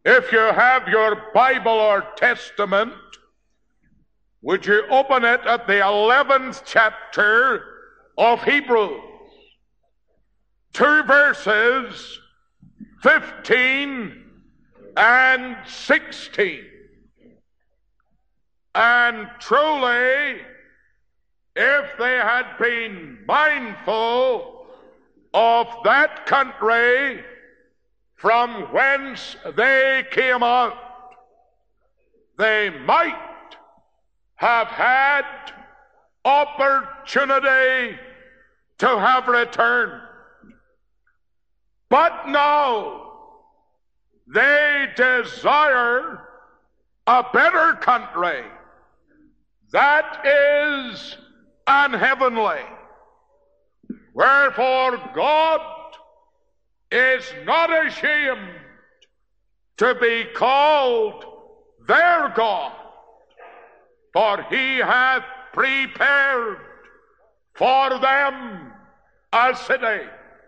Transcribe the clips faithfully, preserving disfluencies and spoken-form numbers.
If you have your Bible or Testament, would you open it at the eleventh chapter of Hebrews? Two verses, fifteen and sixteen. And truly, if they had been mindful of that country from whence they came out, they might have had opportunity to have returned. But now they desire a better country that is an heavenly. Wherefore God is not ashamed to be called their God, for he hath prepared for them a city.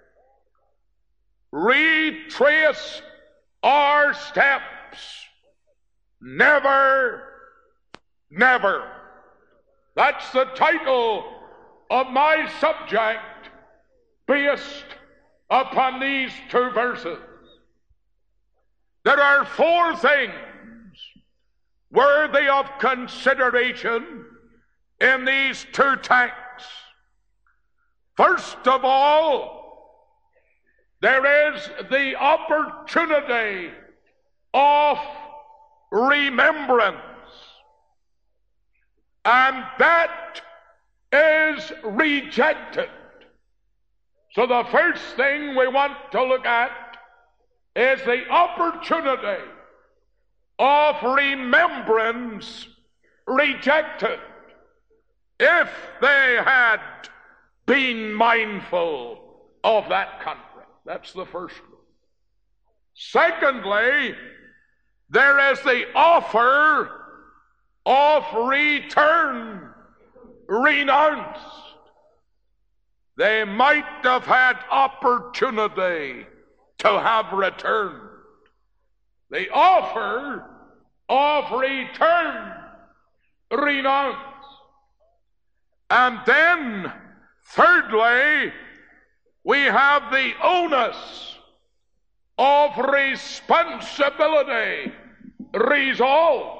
Retrace our steps. Never, never. That's the title of my subject based upon these two verses. There are four things worthy of consideration in these two texts. First of all, there is the opportunity of remembrance, and that is rejected. So the first thing we want to look at is the opportunity of remembrance rejected. If they had been mindful of that country. That's the first one. Secondly, there is the offer of return renounced. They might have had opportunity to have returned. The offer of return renounced. And then, thirdly, we have the onus of responsibility resolved.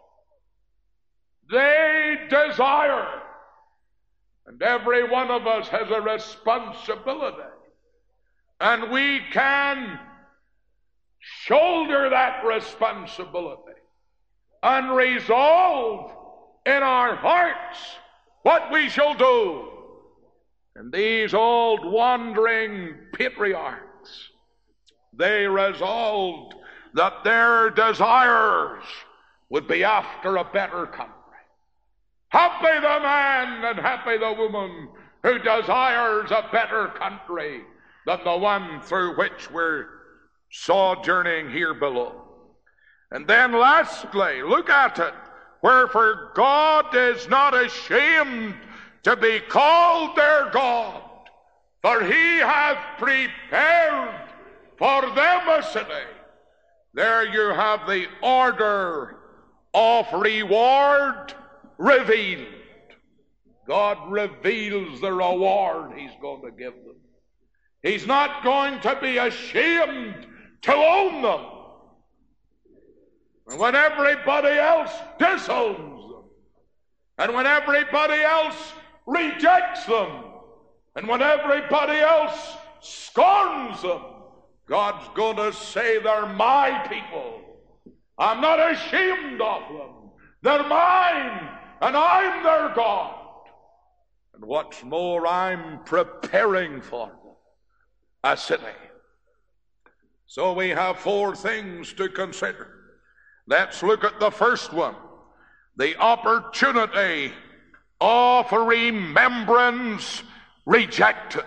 They desire, and every one of us has a responsibility, and we can shoulder that responsibility and resolve in our hearts what we shall do. And these old wandering patriarchs, they resolved that their desires would be after a better country. Happy the man and happy the woman who desires a better country than the one through which we're sojourning here below. And then lastly, look at it. Wherefore God is not ashamed to be called their God, for he hath prepared for them a city. There you have the order of reward revealed. God reveals the reward he's going to give them. He's not going to be ashamed to own them. And when everybody else disowns them, and when everybody else rejects them, and when everybody else scorns them, God's going to say, they're my people. I'm not ashamed of them. They're mine, and I'm their God. And what's more, I'm preparing for them a city. So we have four things to consider. Let's look at the first one. The opportunity of remembrance rejected.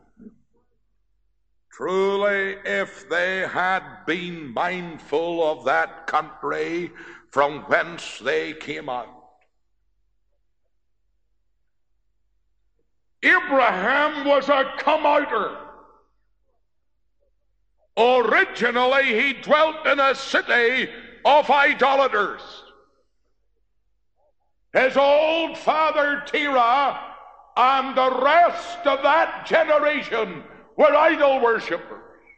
Truly, if they had been mindful of that country from whence they came out. Abraham was a come-outer. Originally, he dwelt in a city of idolaters. His old father Terah and the rest of that generation were idol worshippers.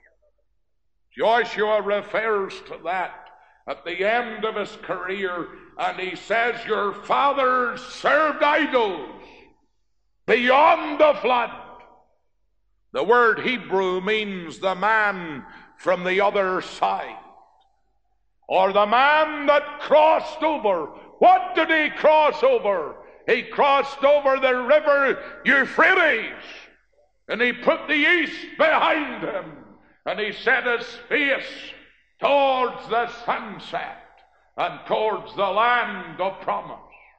Joshua refers to that at the end of his career, and he says, your fathers served idols beyond the flood. The word Hebrew means the man from the other side, or the man that crossed over. What did he cross over? He crossed over the river Euphrates, and he put the east behind him, and he set his face towards the sunset and towards the land of promise.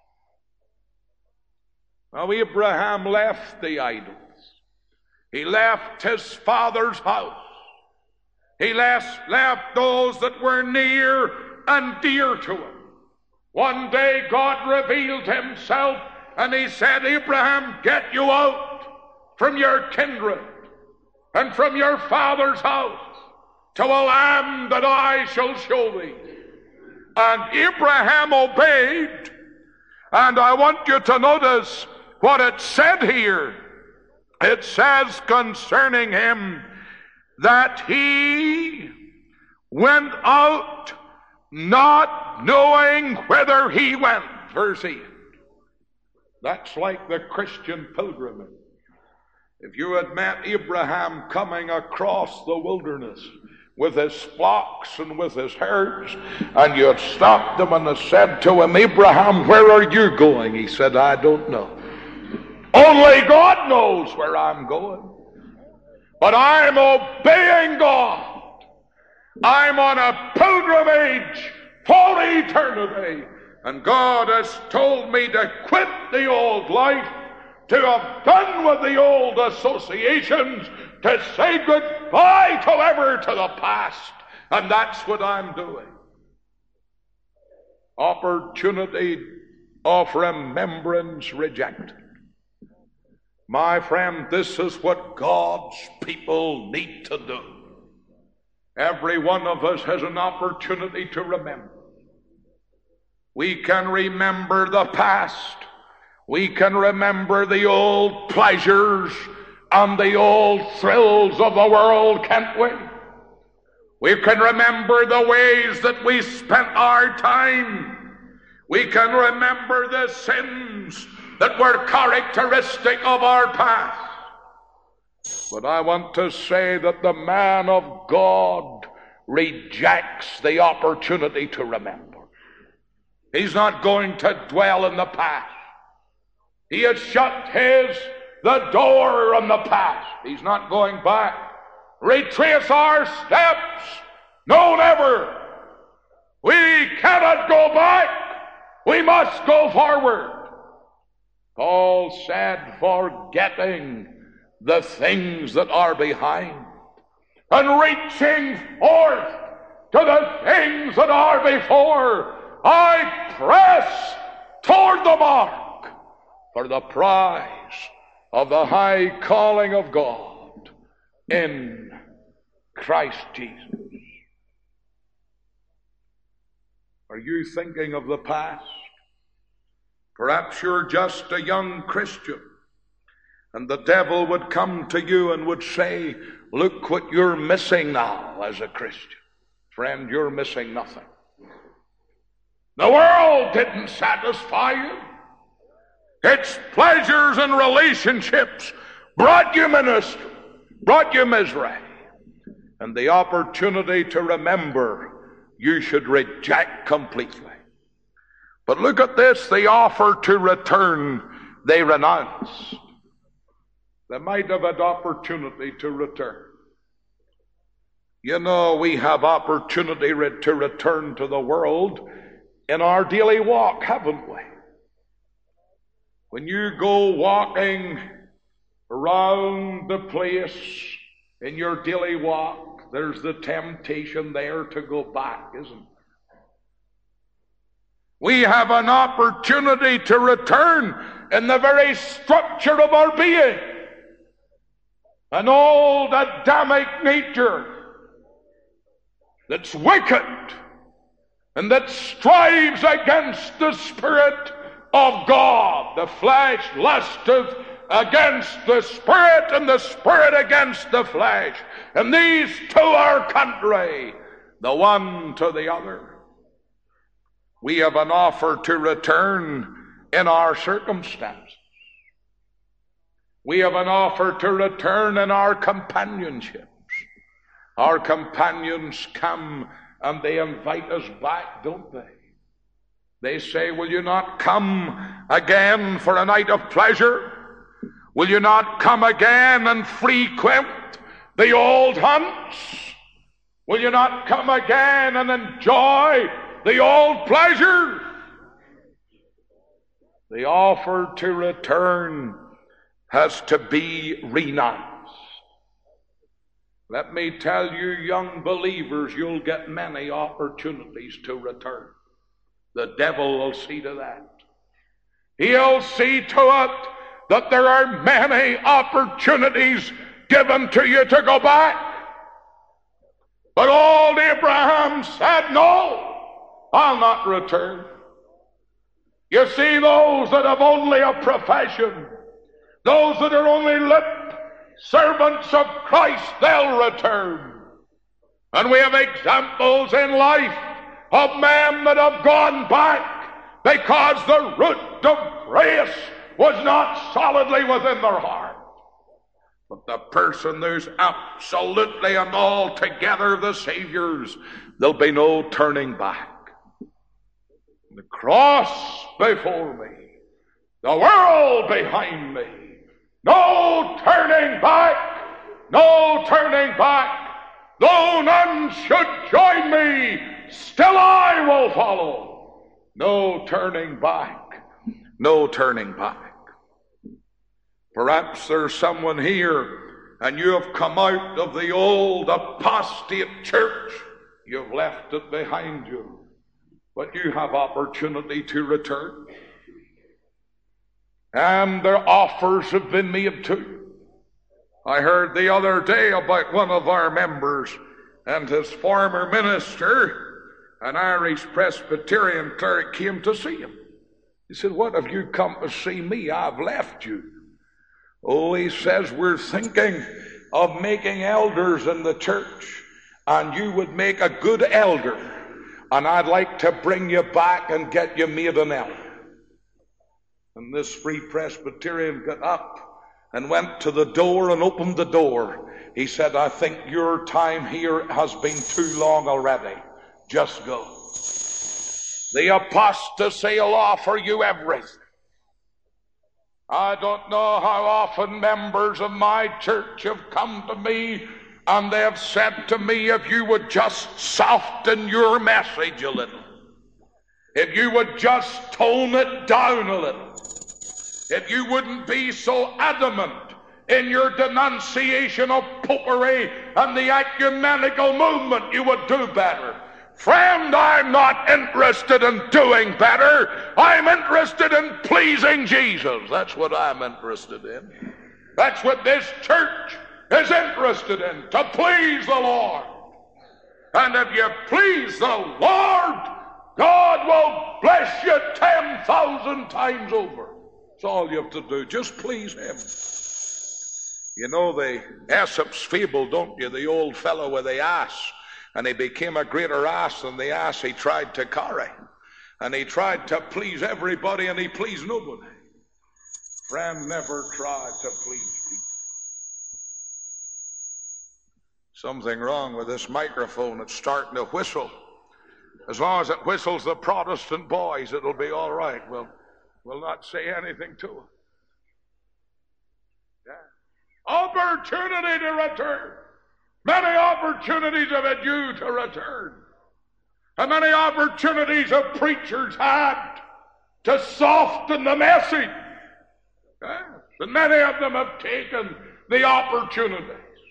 Now Abraham left the idols. He left his father's house. He left, left those that were near and dear to him. One day God revealed himself and he said, Abraham, get you out from your kindred and from your father's house to a land that I shall show thee. And Abraham obeyed. And I want you to notice what it said here. It says concerning him that he went out not knowing whither he went. Verse eight. That's like the Christian pilgrimage. If you had met Abraham coming across the wilderness with his flocks and with his herds, and you had stopped him and had said to him, Abraham, where are you going? He said, I don't know. Only God knows where I'm going. But I'm obeying God. I'm on a pilgrimage for eternity. And God has told me to quit the old life, to have done with the old associations, to say goodbye to ever to the past. And that's what I'm doing. Opportunity of remembrance rejected. My friend, this is what God's people need to do. Every one of us has an opportunity to remember. We can remember the past. We can remember the old pleasures and the old thrills of the world, can't we? We can remember the ways that we spent our time. We can remember the sins that were characteristic of our past. But I want to say that the man of God rejects the opportunity to remember. He's not going to dwell in the past. He has shut his the door on the past. He's not going back. Retrace our steps. No, never. We cannot go back. We must go forward. Paul said, forgetting the things that are behind and reaching forth to the things that are before, I press toward the mark for the prize of the high calling of God in Christ Jesus. Are you thinking of the past? Perhaps you're just a young Christian, and the devil would come to you and would say, look what you're missing now as a Christian. Friend, you're missing nothing. The world didn't satisfy you. Its pleasures and relationships brought you ministry, brought you misery. And the opportunity to remember you should reject completely. But look at this, the offer to return they renounced. They might have had opportunity to return. You know, we have opportunity to return to the world in our daily walk, haven't we? When you go walking around the place in your daily walk, there's the temptation there to go back, isn't it? We have an opportunity to return in the very structure of our being. An old Adamic nature that's wicked and that strives against the Spirit of God. The flesh lusteth against the Spirit, and the Spirit against the flesh. And these two are contrary, the one to the other. We have an offer to return in our circumstances. We have an offer to return in our companionships. Our companions come and they invite us back, don't they? They say, will you not come again for a night of pleasure? Will you not come again and frequent the old hunts? Will you not come again and enjoy the old pleasure? The offer to return has to be renounced. Let me tell you, young believers, you'll get many opportunities to return. The devil will see to that. He'll see to it that there are many opportunities given to you to go back. But old Abraham said, no, I'll not return. You see, those that have only a profession, those that are only lip servants of Christ, they'll return. And we have examples in life of men that have gone back because the root of grace was not solidly within their heart. But the person who's absolutely and altogether the Savior's, there'll be no turning back. The cross before me, the world behind me, no turning back, no turning back. Though none should join me, still I will follow. No turning back, no turning back. Perhaps there's someone here and you have come out of the old apostate church. You've left it behind you. But you have opportunity to return. And their offers have been made to you. I heard the other day about one of our members and his former minister, an Irish Presbyterian cleric, came to see him. He said, what have you come to see me? I've left you. Oh, he says, we're thinking of making elders in the church, and you would make a good elder, and I'd like to bring you back and get you made an elder. And this Free Presbyterian got up and went to the door and opened the door. He said, I think your time here has been too long already. Just go. The apostasy will offer you everything. I don't know how often members of my church have come to me and they have said to me, if you would just soften your message a little, if you would just tone it down a little, if you wouldn't be so adamant in your denunciation of popery and the ecumenical movement, you would do better. Friend, I'm not interested in doing better. I'm interested in pleasing Jesus. That's what I'm interested in. That's what this church is interested in, to please the Lord. And if you please the Lord, God will bless you ten thousand times over. That's all you have to do. Just please Him. You know the Aesop's fable, don't you? The old fellow with the ass. And he became a greater ass than the ass he tried to carry. And he tried to please everybody and he pleased nobody. Friend, never try to please people. Something wrong with this microphone. It's starting to whistle. As long as it whistles the Protestant boys, it'll be all right. We'll, we'll not say anything to it. Yeah. Opportunity to return. Many opportunities have had you to return. And many opportunities have preachers had to soften the message. Yes. And many of them have taken the opportunities.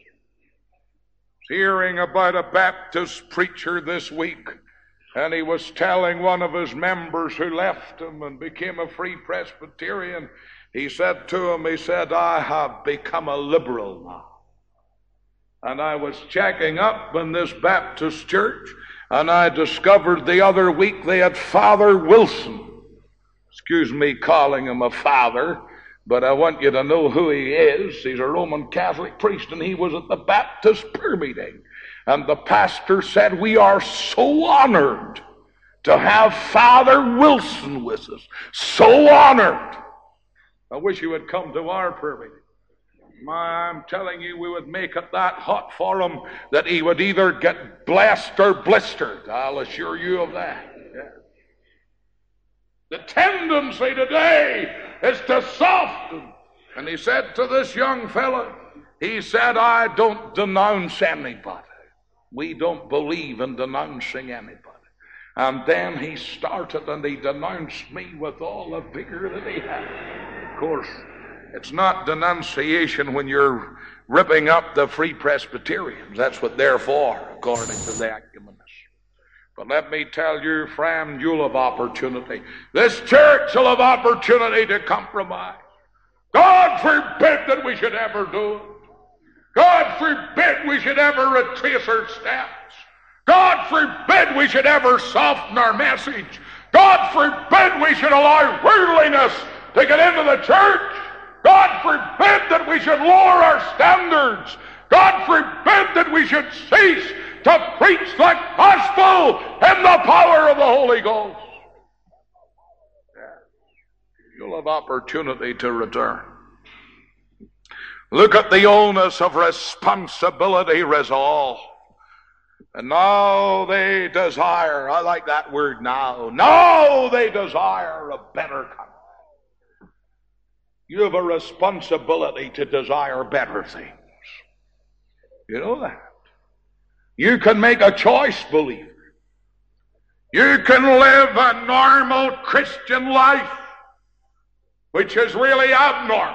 Hearing about a Baptist preacher this week, and he was telling one of his members who left him and became a Free Presbyterian, he said to him, he said, I have become a liberal now. And I was checking up in this Baptist church, and I discovered the other week they had Father Wilson. Excuse me calling him a father, but I want you to know who he is. He's a Roman Catholic priest, and he was at the Baptist prayer meeting. And the pastor said, "We are so honored to have Father Wilson with us. So honored. I wish he would come to our prayer meeting. My, I'm telling you, we would make it that hot for him that he would either get blessed or blistered. I'll assure you of that." Yeah. The tendency today is to soften. And he said to this young fella, he said, "I don't denounce anybody. We don't believe in denouncing anybody." And then he started and he denounced me with all the vigor that he had. Of course, it's not denunciation when you're ripping up the Free Presbyterians. That's what they're for, according to the ecumenists. But let me tell you, friend, you'll have opportunity. This church will have opportunity to compromise. God forbid that we should ever do it. God forbid we should ever retrace our steps. God forbid we should ever soften our message. God forbid we should allow worldliness to get into the church. God forbid that we should lower our standards. God forbid that we should cease to preach the gospel in the power of the Holy Ghost. You'll have opportunity to return. Look at the onus of responsibility resolve. And now they desire, I like that word now, now they desire a better country. You have a responsibility to desire better things. You know that. You can make a choice, believer. You can live a normal Christian life, which is really abnormal.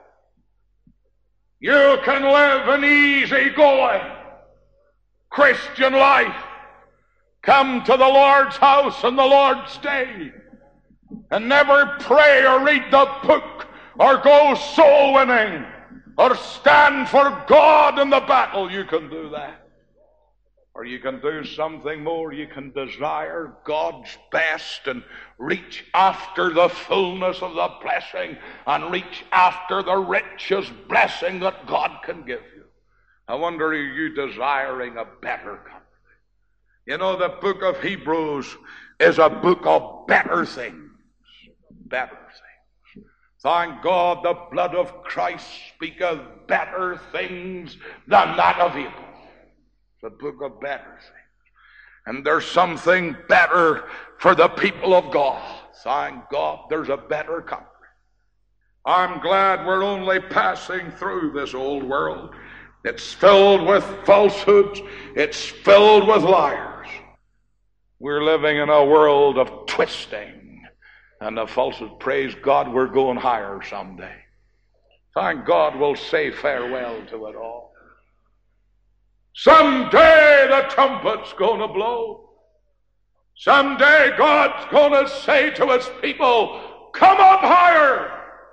You can live an easy-going Christian life. Come to the Lord's house on the Lord's day and never pray or read the book or go soul winning or stand for God in the battle. You can do that. Or you can do something more. You can desire God's best and reach after the fullness of the blessing and reach after the richest blessing that God can give you. I wonder, are you desiring a better country? You know, the book of Hebrews is a book of better things. Better things. Thank God the blood of Christ speaketh better things than that of Abel. It's a book of better things. And there's something better for the people of God. Thank God there's a better country. I'm glad we're only passing through this old world. It's filled with falsehoods. It's filled with liars. We're living in a world of twisting and the falsehood. Praise God, we're going higher someday. Thank God we'll say farewell to it all. Someday the trumpet's going to blow. Someday God's going to say to his people, come up higher.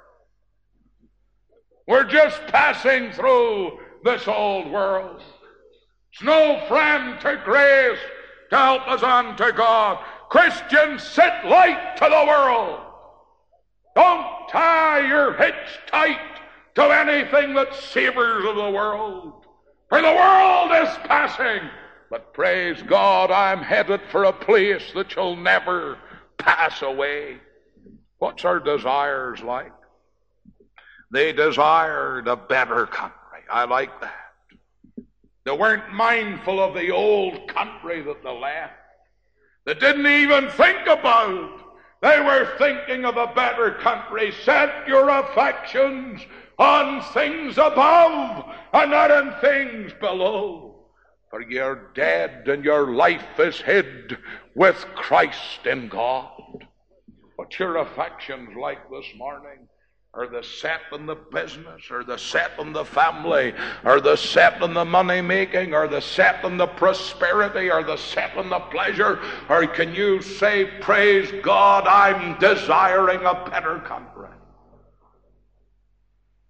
We're just passing through this old world. It's no friend to grace to help us on to God. Christians, sit light to the world. Don't tie your hitch tight to anything that savors of the world. For the world is passing. But praise God, I'm headed for a place that shall never pass away. What's our desires like? They desired a better country. I like that. They weren't mindful of the old country that they left. They didn't even think about. They were thinking of a better country. Set your affections on things above and not on things below. For you're dead and your life is hid with Christ in God. What's your affections like this morning? Are they set in the business? Are they set in the family? Are they set in the money making? Are they set in the prosperity? Are they set in the pleasure? Or can you say, praise God, I'm desiring a better country?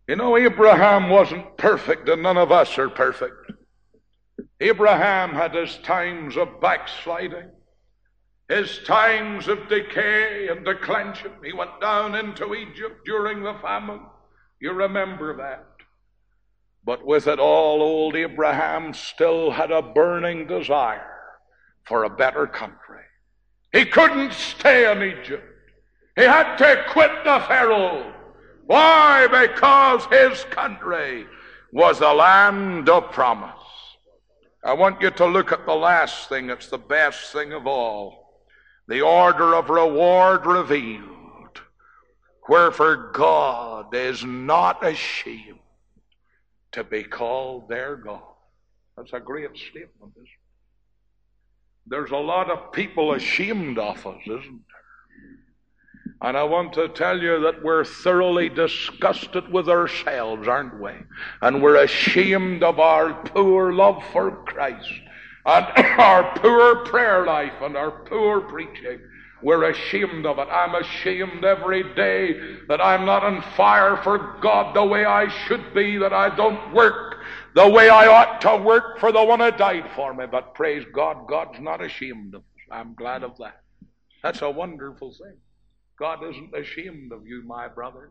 You know, Abraham wasn't perfect, and none of us are perfect. Abraham had his times of backsliding, his times of decay and declension. He went down into Egypt during the famine. You remember that. But with it all, old Abraham still had a burning desire for a better country. He couldn't stay in Egypt. He had to quit the Pharaoh. Why? Because his country was a land of promise. I want you to look at the last thing. It's the best thing of all. The order of reward revealed. Wherefore God is not ashamed to be called their God. That's a great statement, isn't it? There's a lot of people ashamed of us, isn't there? And I want to tell you that we're thoroughly disgusted with ourselves, aren't we? And we're ashamed of our poor love for Christ and our poor prayer life and our poor preaching. We're ashamed of it. I'm ashamed every day that I'm not on fire for God the way I should be, that I don't work the way I ought to work for the one who died for me. But praise God, God's not ashamed of us. I'm glad of that. That's a wonderful thing. God isn't ashamed of you, my brother.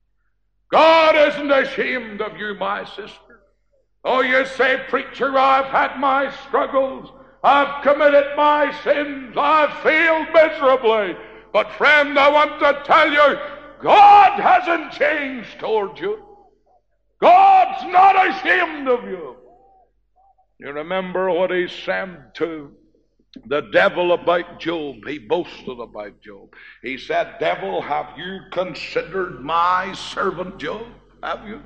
God isn't ashamed of you, my sister. Oh, you say, preacher, I've had my struggles. I've committed my sins. I've failed miserably. But friend, I want to tell you, God hasn't changed toward you. God's not ashamed of you. You remember what he said to the devil about Job? He boasted about Job. He said, devil, have you considered my servant Job? Have you?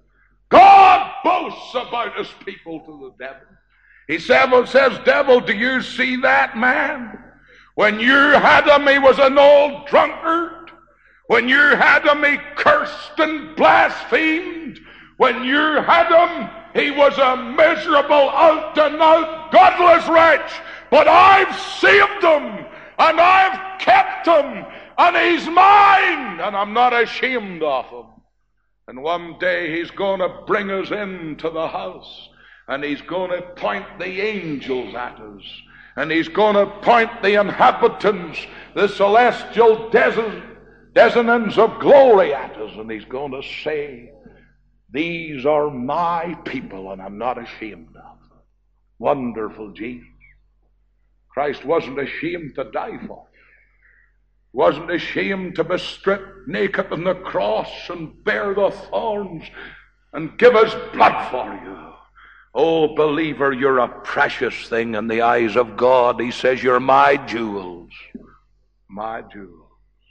God boasts about his people to the devil. He said, well, says, devil, do you see that man? When you had him, he was an old drunkard. When you had him, he cursed and blasphemed. When you had him, he was a miserable, out-and-out, godless wretch. But I've saved him, and I've kept him, and he's mine, and I'm not ashamed of him. And one day he's going to bring us into the house, and he's going to point the angels at us, and he's going to point the inhabitants, the celestial descendants of glory at us, and he's going to say, these are my people, and I'm not ashamed of them. Wonderful Jesus. Christ wasn't ashamed to die for you. Wasn't ashamed to be stripped naked on the cross and bear the thorns and give his blood for you. Oh, believer, you're a precious thing in the eyes of God. He says, you're my jewels. My jewels.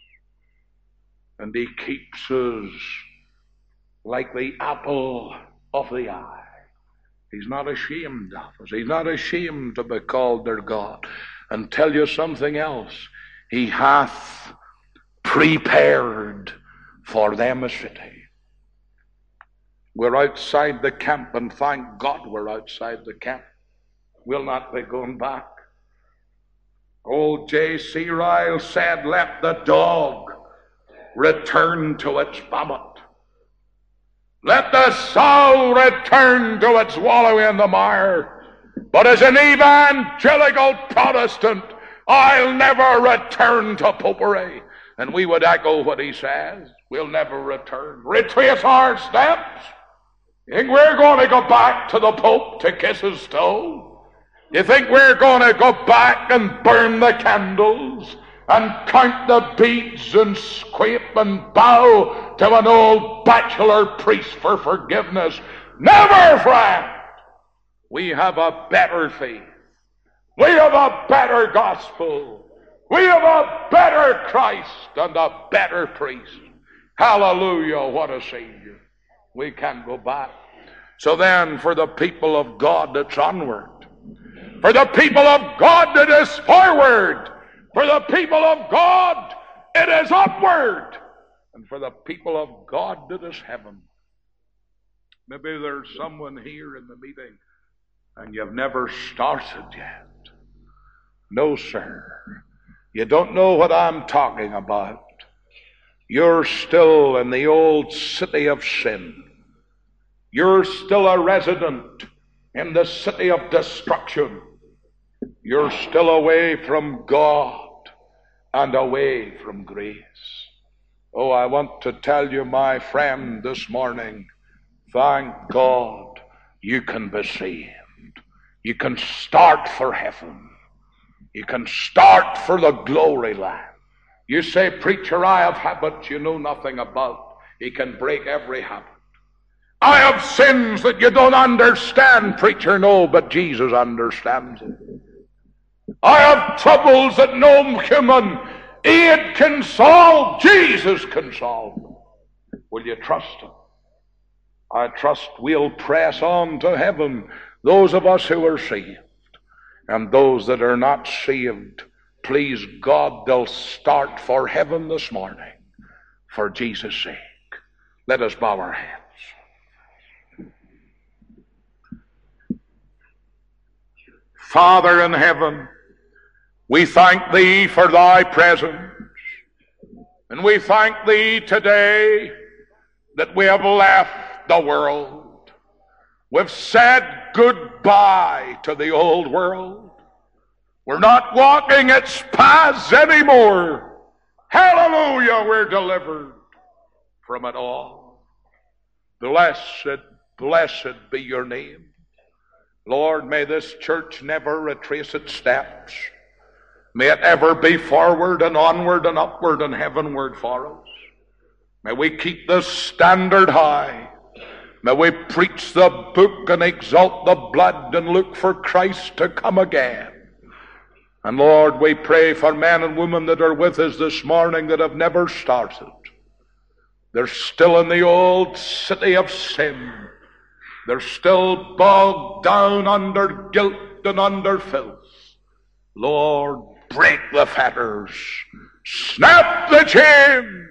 And he keeps us like the apple of the eye. He's not ashamed of us. He's not ashamed to be called their God. And tell you something else. He hath prepared for them a city. We're outside the camp, and thank God we're outside the camp. We'll not be going back. Old J C Ryle said, let the dog return to its vomit. Let the soul return to its wallowing in the mire. But as an evangelical Protestant, I'll never return to popery. And we would echo what he says. We'll never return. Retrace our steps. You think we're going to go back to the Pope to kiss his toe? You think we're going to go back and burn the candles and count the beads and scrape and bow to an old bachelor priest for forgiveness? Never, friend! We have a better faith. We have a better gospel. We have a better Christ and a better priest. Hallelujah, what a Savior. We can't go back. So then, for the people of God, it's onward. For the people of God, it is forward. For the people of God, it is upward. And for the people of God, it is heaven. Maybe there's someone here in the meeting and you've never started yet. No, sir. You don't know what I'm talking about. You're still in the old city of sin. You're still a resident in the city of destruction. You're still away from God and away from grace. Oh, I want to tell you, my friend, this morning, thank God you can be saved. You can start for heaven. You can start for the glory land. You say, preacher, I have habits you know nothing about. He can break every habit. I have sins that you don't understand, preacher. No, but Jesus understands it. I have troubles that no human aid can solve. Jesus can solve them. Will you trust him? I trust we'll press on to heaven, those of us who are saved. And those that are not saved, please God, they'll start for heaven this morning for Jesus' sake. Let us bow our heads. Father in heaven, we thank thee for thy presence. And we thank thee today that we have left the world. We've said goodbye to the old world. We're not walking its paths anymore. Hallelujah, we're delivered from it all. Blessed, blessed be your name. Lord, may this church never retrace its steps. May it ever be forward and onward and upward and heavenward for us. May we keep this standard high. May we preach the book and exalt the blood and look for Christ to come again. And Lord, we pray for men and women that are with us this morning that have never started. They're still in the old city of sin. They're still bogged down under guilt and under filth. Lord, break the fetters. Snap the chains.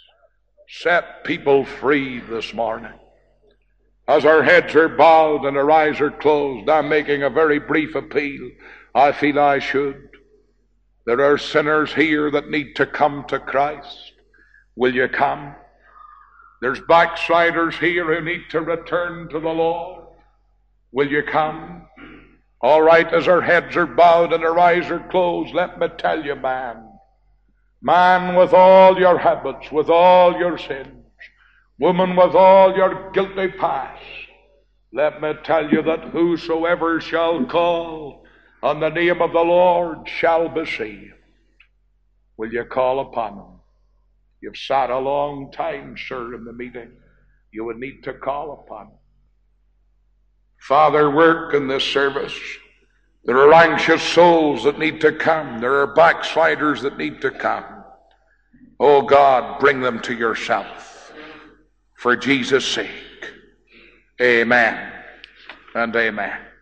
Set people free this morning. As our heads are bowed and our eyes are closed, I'm making a very brief appeal. I feel I should. There are sinners here that need to come to Christ. Will you come? There's backsliders here who need to return to the Lord. Will you come? All right, as our heads are bowed and our eyes are closed, let me tell you, man, man, with all your habits, with all your sins, woman, with all your guilty past, let me tell you that whosoever shall call on the name of the Lord shall be saved. Will you call upon him? You've sat a long time, sir, in the meeting. You would need to call upon him. Father, work in this service. There are anxious souls that need to come. There are backsliders that need to come. Oh God, bring them to yourself. For Jesus' sake. Amen and amen.